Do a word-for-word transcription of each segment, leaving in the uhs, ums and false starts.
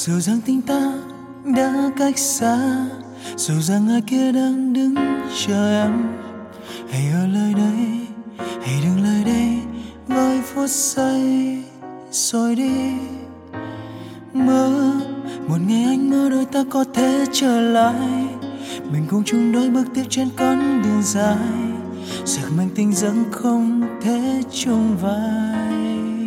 Dù rằng tình ta đã cách xa, dù rằng ai kia đang đứng chờ em, hãy ở lại đây, hãy đừng lại đây với phút giây rồi đi. Mơ một ngày anh mơ đôi ta có thể trở lại, mình cùng chung đôi bước tiếp trên con đường dài, giấc mơ tình giấc không thể chung vai.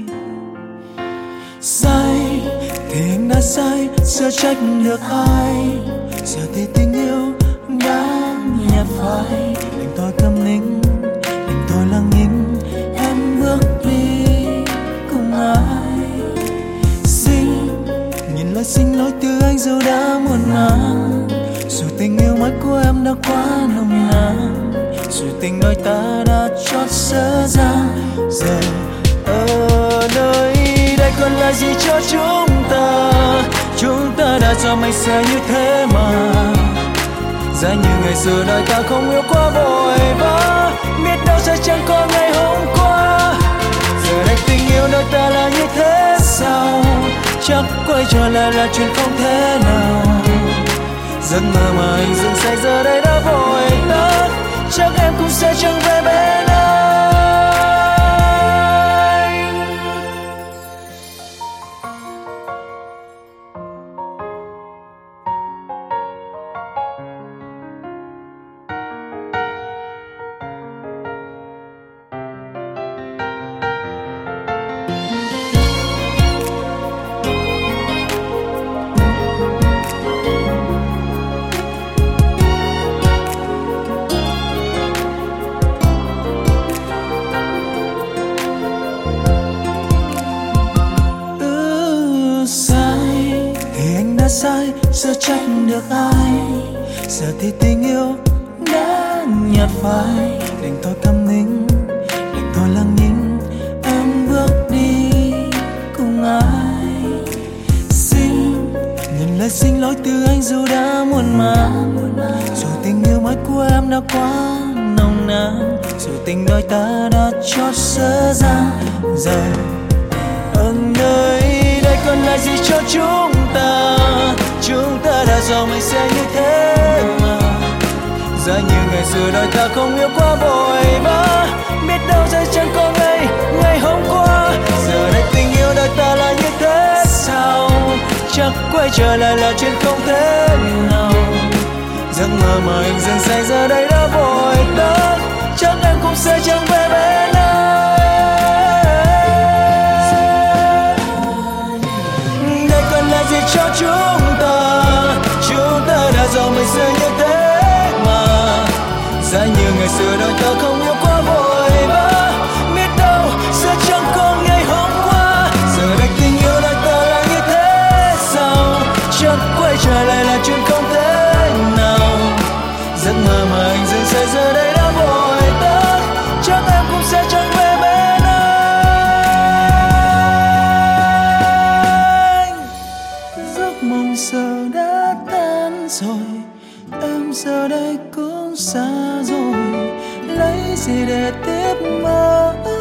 Sai thì anh đã sai, giờ trách được ai? Giờ thì tình yêu đã nhạt phai, đành tôi câm nín, đành tôi lặng nhìn em bước đi cùng ai. Xin nhìn lời xin lỗi từ anh dù đã muộn màng, dù tình yêu mới của em đã quá nồng nàn, dù tình đôi ta đã chót sơ ra. Giờ ở nơi đây còn lại gì cho chúng ta? Chúng ta đã cho mình sẽ như thế mà. Giá như ngày xưa đời ta không yêu quá vội vã, biết đâu sẽ chẳng có ngày hôm qua. Giờ đây tình yêu đời ta là như thế sao? Chắc quay trở lại là chuyện không thể nào. Giấc mơ mà anh dựng say giờ đây đã vội tắt, chắc em cũng sẽ chẳng về bên anh. Sai, giờ trách được ai? Giờ thì tình yêu đã nhạt phai, đành tôi câm nín, đành tôi lặng nhìn em bước đi cùng ai. Xin nhìn lời xin lỗi từ anh dù đã muộn màng, dù tình yêu mới của em đã quá nồng nàn, dù tình đôi ta đã chót sơ ra. Giờ ở nơi đây còn lại gì cho chúng ta? Chúng ta đã do mình sẽ như thế mà. Giá như ngày xưa đời ta không yêu quá vội vã, biết đâu sẽ chẳng có ngày ngày hôm qua. Giờ đây tình yêu đời ta là như thế sao? Chắc quay trở lại là chuyện không thể nào. Giấc mơ mà anh dừng say giờ đây đã vội tắt, chắc em cũng sẽ chẳng về bên anh. Đây còn là gì cho chúng ta? Chúng ta đã do mình sẽ như thế mà. Giá như ngày xưa đôi ta không yêu quá vội vã, biết đâu sẽ chẳng có ngày hôm qua. Giờ đây tình yêu đôi ta là như thế sao? Chắc quay trở lại là chuyện không thể nào. Giấc mơ mà anh dừng say giờ đây đã vội tắt, chắc em cũng sẽ chẳng về bên anh. Giấc mộng giờ đã tan rồi, em giờ đây cũng xa rồi, lấy gì để tiếp mơ.